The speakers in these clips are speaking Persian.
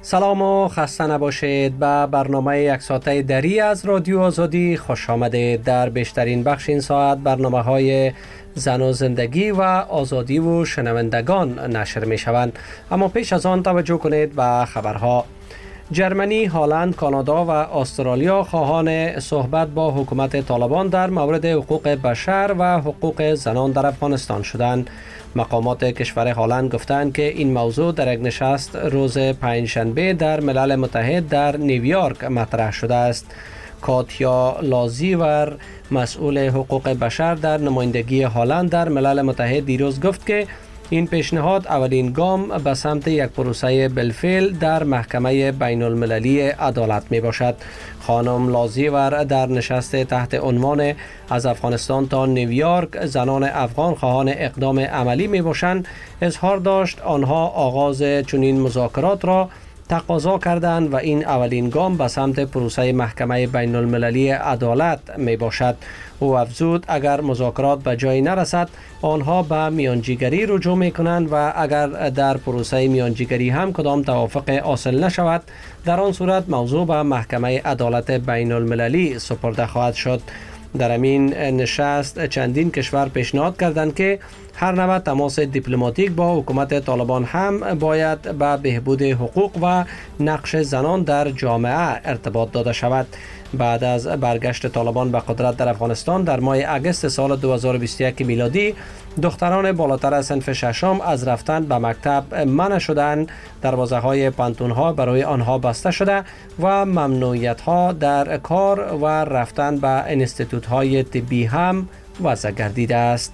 سلام و خسته نباشید. به برنامه یک ساعته دری از رادیو آزادی خوش آمدید. در بیشترین بخش این ساعت برنامه های زن و زندگی و آزادی و شنوندگان نشر می شوند. اما پیش از آن توجه کنید به خبرها. جرمنی، هلند، کانادا و استرالیا خواهان صحبت با حکومت طالبان در مورد حقوق بشر و حقوق زنان در افغانستان شدند. مقامات کشور هلند گفتند که این موضوع در یک نشست روز پنجشنبه در ملل متحد در نیویورک مطرح شده است. کاتیا لازیور، مسئول حقوق بشر در نمایندگی هلند در ملل متحد، دیروز گفت که این پیشنهاد اولین گام به سمت یک پروسه بالفعل در محکمه بین المللی عدالت می باشد. خانم لازیور در نشست تحت عنوان از افغانستان تا نیویورک زنان افغان خواهان اقدام عملی می باشند اظهار داشت آنها آغاز چنین مذاکرات را تقاضا کردند و این اولین گام به سمت پروسه محکمه بین المللی عدالت می باشد. او افزود اگر مذاکرات به جای نرسد آنها به میانجیگری رجوع می کنند و اگر در پروسه میانجیگری هم کدام توافق حاصل نشود در آن صورت موضوع به محکمه عدالت بین المللی سپرده خواهد شد. در همین نشست چندین کشور پیشنهاد کردند که هر نوع تماس دیپلماتیک با حکومت طالبان هم باید به بهبود حقوق و نقش زنان در جامعه ارتباط داده شود. بعد از برگشت طالبان به قدرت در افغانستان در ماه اگست سال 2021 میلادی دختران بالاتر از صنف ششم از رفتن به مکتب منع شدند. دروازه‌های پانتون‌ها برای آنها بسته شده و ممنوعیت‌ها در کار و رفتن به انستیتوت‌های طبی هم وضع گردیده است.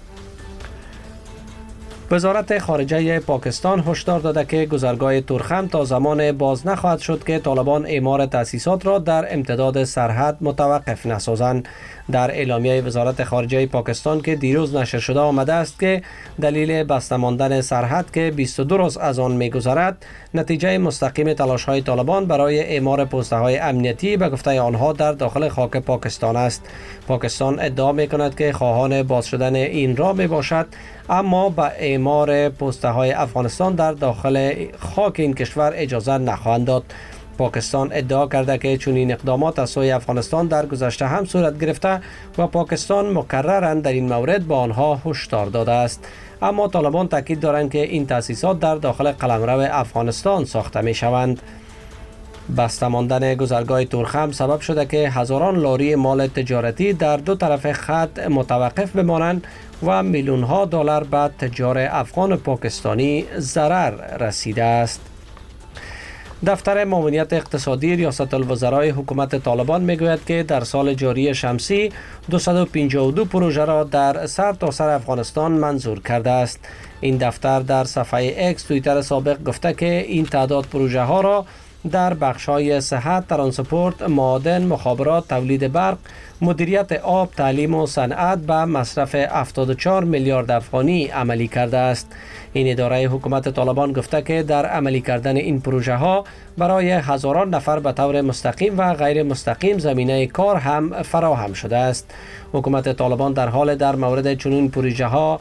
وزارت خارجه پاکستان هشدار داده که گذرگاه تورخم تا زمان باز نخواهد شد که طالبان اعمار تأسیسات را در امتداد سرحد متوقف نسازند. در اعلامیه وزارت خارجه پاکستان که دیروز نشر شده آمده است که دلیل بسته ماندن سرحد که 22 روز از آن می‌گذرد نتیجه مستقیم تلاش‌های طالبان برای اعمار پست‌های امنیتی به گفته آنها در داخل خاک پاکستان است. پاکستان ادعا می‌کند که خواهان باز شدن این را می‌باشد، اما به اعمار پست‌های افغانستان در داخل خاک این کشور اجازه نخواهند داد. پاکستان ادعا کرده که چنین اقدامات از سوی افغانستان در گذشته هم صورت گرفته و پاکستان مکرراً در این مورد به آنها هشدار داده است. اما طالبان تاکید دارند که این تأسیسات در داخل قلمرو افغانستان ساخته می شوند. بسته ماندن گذرگاه تورخم سبب شده که هزاران لاری مال تجارتی در دو طرف خط متوقف بمانند و میلیون ها دلار به تجار افغان و پاکستانی ضرر رسیده است. دفتر معاونیت اقتصادی ریاست الوزرای حکومت طالبان میگوید که در سال جاری شمسی 252 پروژه را در سرتاسر افغانستان منظور کرده است. این دفتر در صفحه اکس توییتر سابق گفته که این تعداد پروژه ها را در بخش‌های صحت، ترانسپورت، معادن، مخابرات، تولید برق، مدیریت آب، تعلیم و صنعت به مصرف 74 میلیارد افغانی عملی کرده است. این اداره حکومت طالبان گفته که در عملی کردن این پروژه ها برای هزاران نفر به طور مستقیم و غیر مستقیم زمینه کار هم فراهم شده است. حکومت طالبان در حال در مورد چنین پروژه ها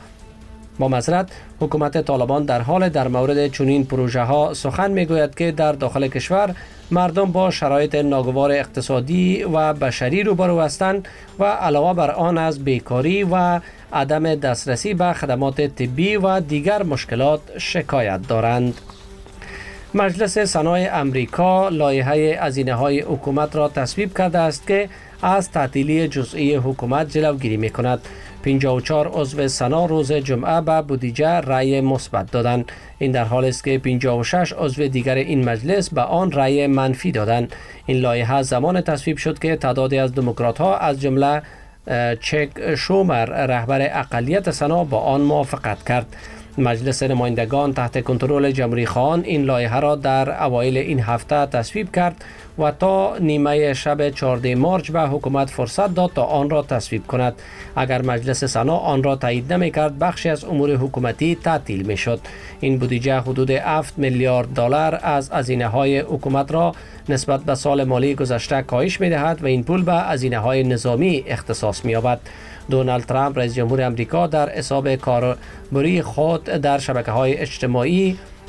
سخن میگوید که در داخل کشور مردم با شرایط ناگوار اقتصادی و بشری روبرو هستند و علاوه بر آن از بیکاری و عدم دسترسی به خدمات طبی و دیگر مشکلات شکایت دارند. مجلس سنای امریکا لایحه هزینه‌های حکومت را تصویب کرده است که از تعطیلی جزئی حکومت جلوگیری می‌کند. 54 عضو سنا روز جمعه به بودجه رأی مثبت دادند. این در حالی است که 56 عضو دیگر این مجلس به آن رأی منفی دادند. این لایحه زمان تصویب شد که تعدادی از دموکرات‌ها از جمله چک شومر رهبر اقلیت سنا با آن موافقت کرد. مجلس نمایندگان تحت کنترل جمهوری خواهان این لایحه را در اوایل این هفته تصویب کرد و تا نیمه شب 14 مارچ به حکومت فرصت داد تا آن را تصویب کند. اگر مجلس سنا آن را تایید نمی‌کرد بخشی از امور حکومتی تعطیل می‌شد. این بودجه حدود 7 میلیارد دلار از هزینه‌های حکومت را نسبت به سال مالی گذشته کاهش می‌دهد و این پول به هزینه‌های نظامی اختصاص می‌یابد. دونالد ترامپ رئیس جمهور آمریکا در حساب کاربری خود در شبکه‌های اجتماعی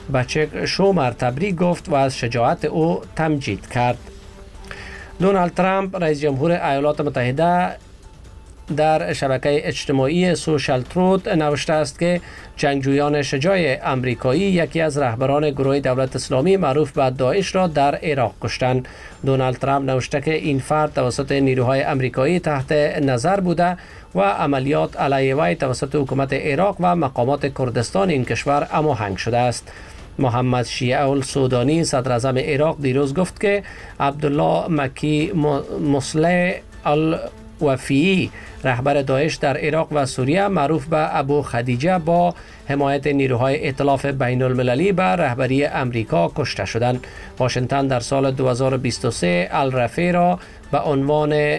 به چک شومر تبریک گفت و از شجاعت او تمجید کرد. دونالد ترامپ رئیس جمهور ایالات متحده در شبکه اجتماعی سوشال تروت نوشته است که جنگجویان شجاع آمریکایی یکی از رهبران گروه دولت اسلامی معروف به داعش را در عراق کشتند. دونالد ترامپ نوشته که این فرد توسط نیروهای آمریکایی تحت نظر بوده و عملیات علیه وی توسط حکومت عراق و مقامات کردستان این کشور هماهنگ شده است. محمد شیع السودانی صدر اعظم عراق دیروز گفت که عبدالله مکی مصلح الوفیعی رهبر داعش در عراق و سوریه معروف به ابو خدیجه با حمایت نیروهای ائتلاف بین المللی به رهبری امریکا کشته شدند. واشنگتن در سال 2023 الرفیع را به عنوان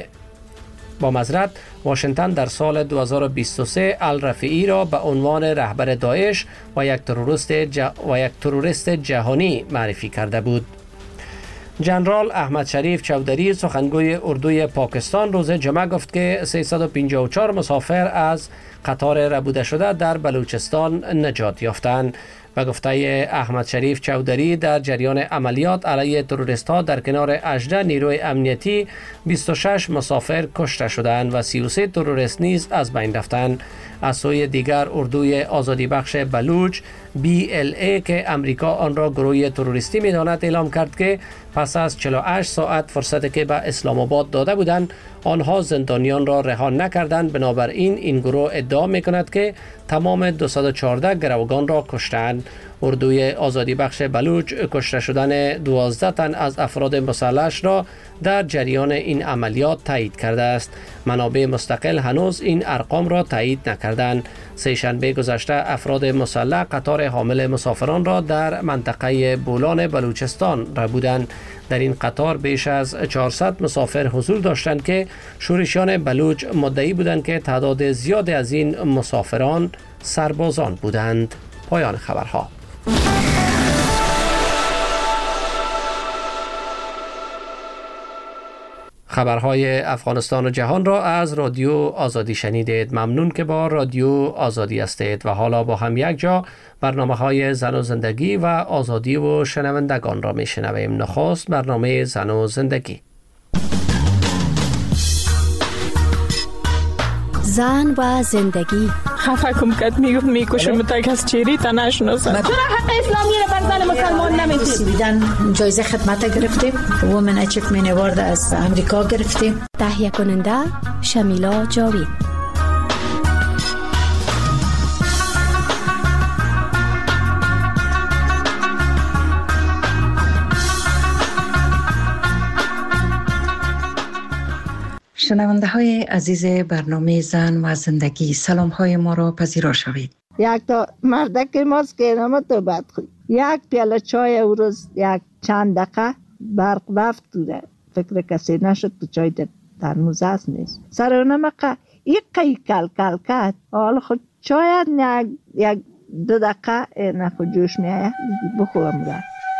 واشنگتن در سال 2023 الرفیعی را به عنوان رهبر داعش و یک تروریست جهانی معرفی کرده بود. جنرال احمد شریف چودری سخنگوی اردوی پاکستان روز جمعه گفت که 354 مسافر از قطار ربوده شده در بلوچستان نجات یافتند. به گفته احمد شریف چودری در جریان عملیات علیه تروریست‌ها در کنار 18 نیروی امنیتی 26 مسافر کشته شدند و 33 تروریست نیز از بین رفتند. از سوی دیگر اردوی آزادی بخش بلوچ BLA که امریکا آن را گروه تروریستی می‌داند اعلام کرد که پس از 48 ساعت فرصتی که به اسلام آباد داده بودند آنها زندانیان را رها نکردند. بنابراین این گروه ادعا می‌کند که تمام 214 گروگان را کشتند. اردوی آزادی بخش بلوچ کشته شدن 12 تن از افراد مسلح را در جریان این عملیات تایید کرده است. منابع مستقل هنوز این ارقام را تایید نکردند. سه‌شنبه گذشته افراد مسلح قطار حامل مسافران را در منطقه بولان بلوچستان ربودند. در این قطار بیش از 400 مسافر حضور داشتند که شورشیان بلوچ مدعی بودند که تعداد زیادی از این مسافران سربازان بودند. پایان خبرها. خبرهای افغانستان و جهان را از رادیو آزادی شنیدید. ممنون که با رادیو آزادی هستید و حالا با هم یک جا برنامه‌های زن و زندگی و آزادی و شنوندگان را میشنویم. نخست برنامه زن و زندگی. زن و زندگی. خفه کم کد میگفت میکشم تا کس چیری تا نشناسم. چرا حق اسلامی رو بر زن مسلمان نمیدید؟ بیدن جایزه خدمت گرفتیم. وومن اچیومنت اوارد از امریکا گرفتیم. تهیه کننده شمیلا جاوید. شنونده های عزیز برنامه زن و زندگی، سلام های ما را پذیرا شوید. یک تا مردک ماست که نما تو بد خوی یک پیاله چای او روز یک چند دقیقه برق رفت توده فکر کسی نشد تو چای ترموز هست نیست سر اونمقه یک قی کل کل کد حالا خود چاید یک 2 دقیقه نخو جوش میایه بخورم رفت.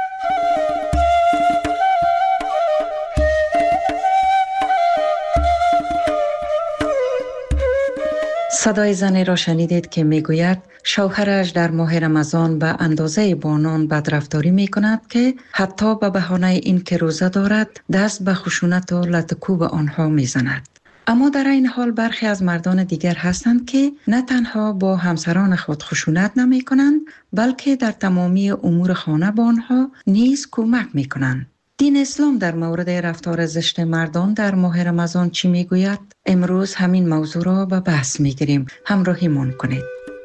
صدای زنی را شنیدید که میگوید شوهرش در ماه رمضان به اندازه بانان بدرفتاری می کند که حتی به بهانه این که روزه دارد دست به خشونت و لطکوب آنها می زند. اما در این حال برخی از مردان دیگر هستند که نه تنها با همسران خود خشونت نمی کنند بلکه در تمامی امور خانه با آنها نیز کمک می کنند. دین اسلام در مورد رفتار زشت مردان در ماه رمضان چی میگوید؟ امروز همین موضوع را به بحث میگیریم. همراهیمان کنید.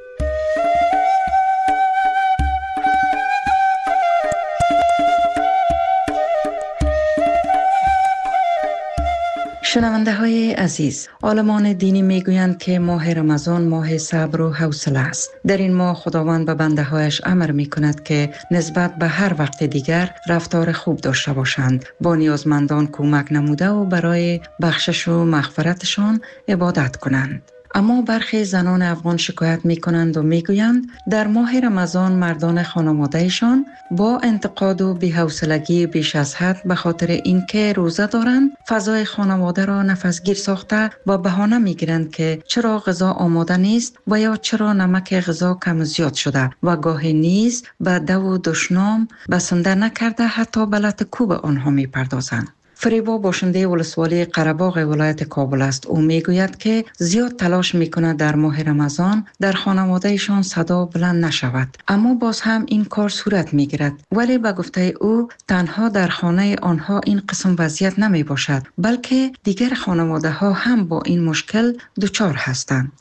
شنونده های عزیز، عالمان دینی میگویند که ماه رمضان ماه صبر و حوصله است. در این ماه خداوند به بنده هایش امر می کند که نسبت به هر وقت دیگر رفتار خوب داشته باشند، با نیازمندان کمک نموده و برای بخشش و مغفرتشان عبادت کنند. اما برخی زنان افغان شکایت می کنند و می گویند در ماه رمضان مردان خانوادهشان با انتقاد و بی‌حوصلگی بیش از حد به خاطر اینکه روزه دارند فضای خانواده را نفسگیر ساخته و بهانه می گیرند که چرا غذا آماده نیست و یا چرا نمک غذا کم و زیاد شده و گاهی نیز به دو و دشنام بسنده نکرده حتی به لط کوب آنها می پردازند. فریبا باشنده ولسوالی قره‌باغ ولایت کابل است. او میگوید که زیاد تلاش میکند در ماه رمضان در خانوادهشان صدا بلند نشود، اما باز هم این کار صورت میگیرد. ولی به گفته او تنها در خانه آنها این قسم وضعیت نمی باشد، بلکه دیگر خانواده ها هم با این مشکل دچار هستند.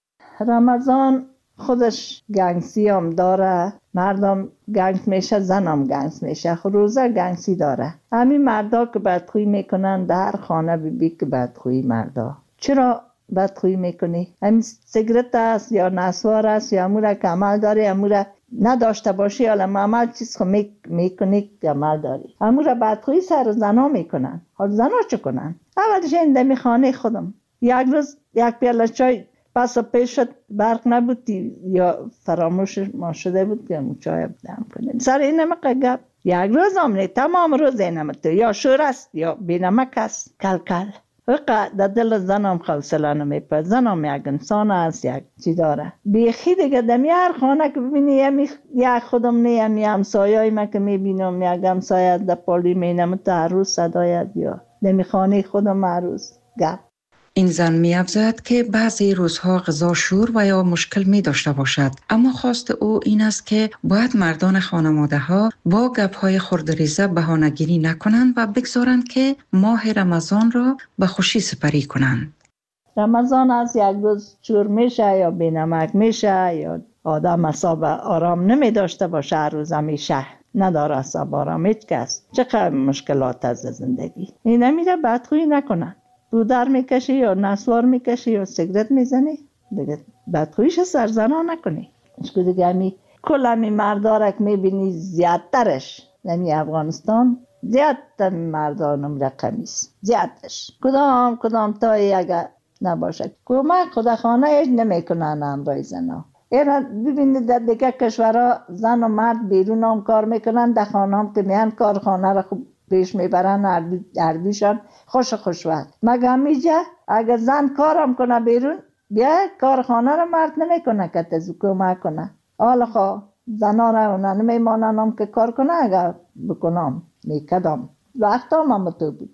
رمضان خودش گنگسی هم داره، مردم گنگ میشه، زنم گنگ میشه، روزه گنگسی داره. همین مردا که بدخویی میکنن در خانه بی که بدخویی مردا. چرا بدخویی میکنی؟ همین سیگرت است یا نسوار است یا امور که عمل داری، امور نداشته باشی یا عمل چیز خود میکنی که عمل داری. امور بدخویی سر زنا میکنن. حال زنا چه کنن؟ اولش این دمی خانه خودم یک روز یک پیاله چای پس پیش شد، برق نبود یا فراموش ما شده بود که چای دم کنیم. سر این نمک گپ یک روز آمنی تمام روز این نمک یا شور است یا بی نمک است. کل کل وقت در دل زنم حوصله نمیپه. زنم یک انسان است، یک چی داره بیخی دیگه. دمی هر خانه که ببینی یک خودم نیم یا همسایه‌ای من که میبینم یک همسایه در پالی مینم تا هر روز صدایت یا دمی خانه خودم هر روز گپ. این زن می افزاید که بعضی روزها غذا شور و یا مشکل می داشته باشد، اما خواست او این است که باید مردان خانواده ها با گپ‌های خردریزه بهانه‌گیری نکنند و بگذارند که ماه رمضان را به خوشی سپری کنند. رمضان از یک روز شور میشه یا بینمک میشه یا آدم اصاب آرام نمی داشته باشه، هر روز همیشه نداره اصاب آرام هیچ کس. چقدر مشکلات از زندگی این نمیره بدخویی نکنن. دودر میکشی یا نسوار میکشی یا سیگرت میزنی دیگه بدخویش سر زنا نکنی. اشکو دیگه همی کل همی مردارک میبینی زیادترش همی افغانستان زیادتر مردانم رقمیست زیادتش کدام تا اگر نباشه کمک خودخانه ایج نمیکنن امرای زنا. اینا ببینید در دیگه کشورها زن و مرد بیرون هم کار میکنن، در خانه هم که میان کارخانه را خوب پیش میبرن اردوشان خوش وقت. مگه همیجه اگر زن کارم کنه بیرون بیا کارخانه را مرد نمیکنه که تزو کمک کنه. حالا خواه زنا را اونا نمیمانن که کار کنه، اگر بکنم میکدم وقت هم تو بود.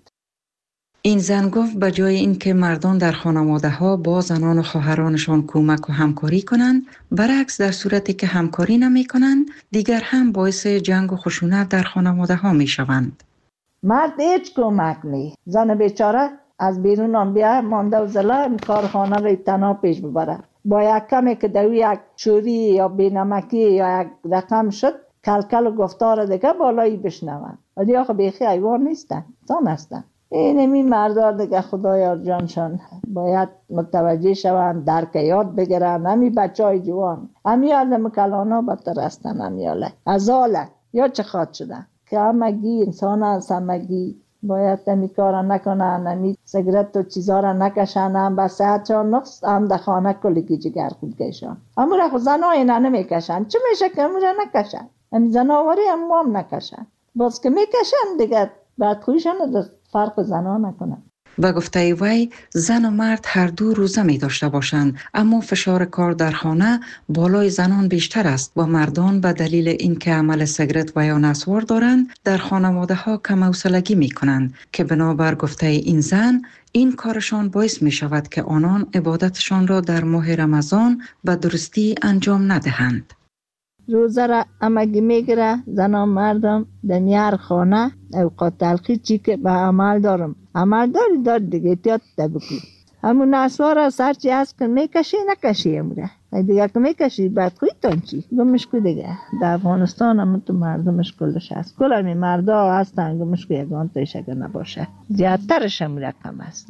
این زن گفت به جای اینکه مردان در خانواده ها با زنان و خواهرانشان کمک و همکاری کنند، برعکس در صورتی که همکاری نمی کنند دیگر هم باعث جنگ و خشونت در خانواده ها می شوند. مرد هیچ کمک نی، زن بیچاره از بیرون هم بیا مانده و زلا کارخانه را تنها پیش ببره. با یک کمی که دوی یک چوری یا بینمکی یا یک رقم شد کلکل و گفتار دیگه بالایی بشنون. ولی آخه بیخی حیوان نیستن، انسان هستن. اینمی مردار دیگه خدایا جانشان باید متوجه شوند، درک یاد بگیرن. همی بچه های جوان همی آدم کلانا بدتر هستن، همی ازاله یا چه خواد شدن که همگی انسان هست، همگی باید همی کارا نکنن، همی سیگرت و چیزا را نکشن، هم به صحتشان نقص، هم در خانه کلگی جگر خود کشن. اما را خود زن های نمیکشن، چه میشه که امو را نکشن؟ همی زناوری هم نکشن، باز که میکشن دیگه بدخویشان در فرق زنا نکنن. به گفته وی زن و مرد هر دو روزه می داشته باشند، اما فشار کار در خانه بالای زنان بیشتر است و مردان به دلیل اینکه عمل سیگرت و یا نسوار دارند در خانواده ها کم حوصلگی می کنند که بنابر گفته این زن این کارشان باعث می شود که آنان عبادتشان را در ماه رمضان به درستی انجام ندهند. روزه را همگی میگیره زنان مردم دنیار خانه اوقات تلخی چی که به عمل دارم عمل دار دیگه احتیاط بکن. همون نسوار را سرچی هست که میکشی نکشی اموره دیگه که میکشی بدخوی تان چی گمش کو دیگه. در افغانستان هم تو مردمش کلش هست، کل همی مردا هستن گمش کو یگان تایش اگر نباشه زیادترش هم رقم هست.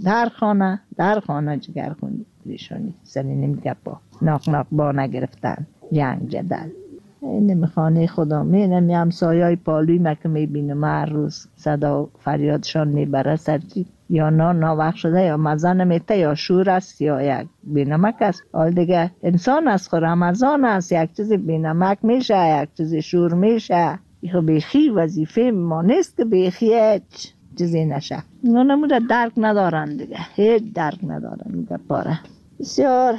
در خانه جگر خوندی ریشانی سنی نمیگه با ناق با نگرفتن جنگ جدل. این خانه خدا همسایه‌های پالوی ما که میبینم هر روز صدا فریادشان میبره سرچی یا ناوقت شده یا مزه نمیته یا شور است یا یک بینمک است. حال دیگه انسان است خو رمضان است، یک چیز بینمک میشه، یک چیز شور میشه. خو بیخی وظیفه ما نیست که بیخی هیچ چیزی نشه. اونا نموده درک ندارن دیگه، هیچ درک ندارن دیگه پاره. بسیار